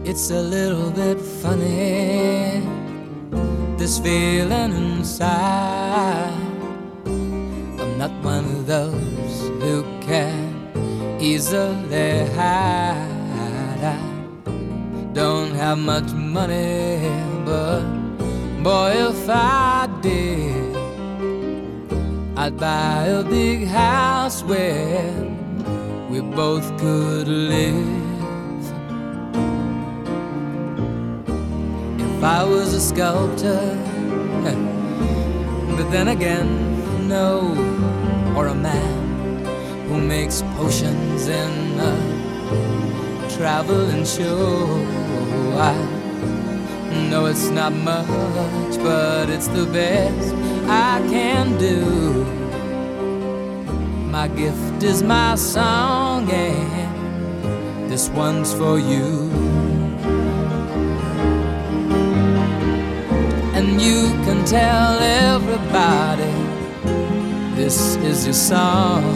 It's a little bit funny, this feeling inside. I'm not one of those who can easily hide. I don't have much money, but boy, if I did, I'd buy a big house where we both could live. If I was a sculptor, but then again, no, or a man who makes potions in a traveling show. I know it's not much, but it's the best I can do. My gift is my song, and this one's for you. And you can tell everybody this is your song.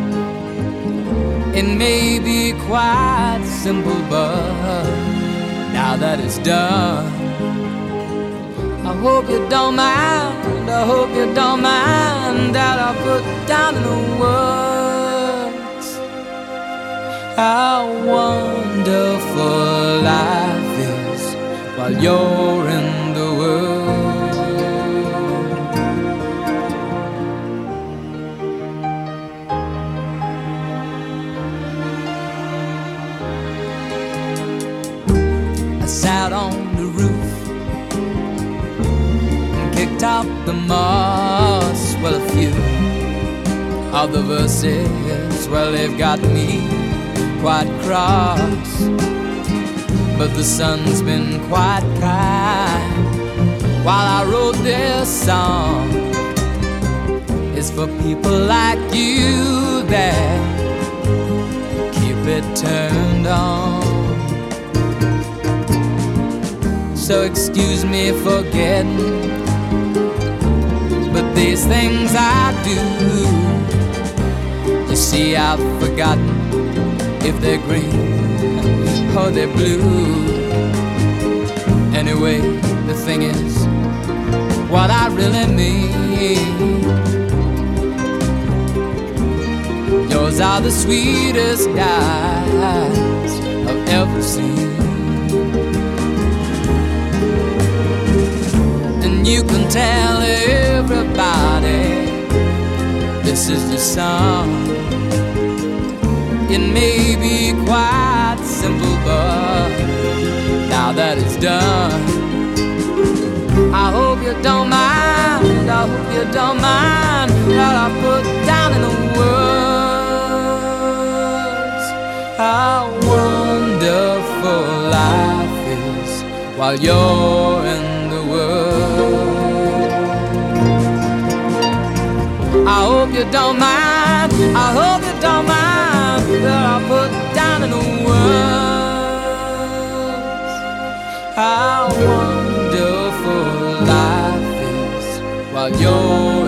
It may be quite simple, but now that it's done, I hope you don't mind, I hope you don't mind that I put down in the words how wonderful life is while you're in the world. I sat on the roof and kicked out the moss. Well, a few of the verses, well, they've got me quite cross. But the sun's been quite kind while I wrote this song. It's for people like you that keep it turned on. So excuse me for getting, but these things I do, you see, I've forgotten if they're green or they're blue. Anyway, the thing is, what I really mean, yours are the sweetest eyes I've ever seen. And you can tell everybody this is your song. It may be quite simple, but now that it's done, I hope you don't mind, I hope you don't mind that I put down in the words how wonderful life is while you're in the world. I hope you don't mind, I hope you don't mind that I put down in the words how wonderful life is while you're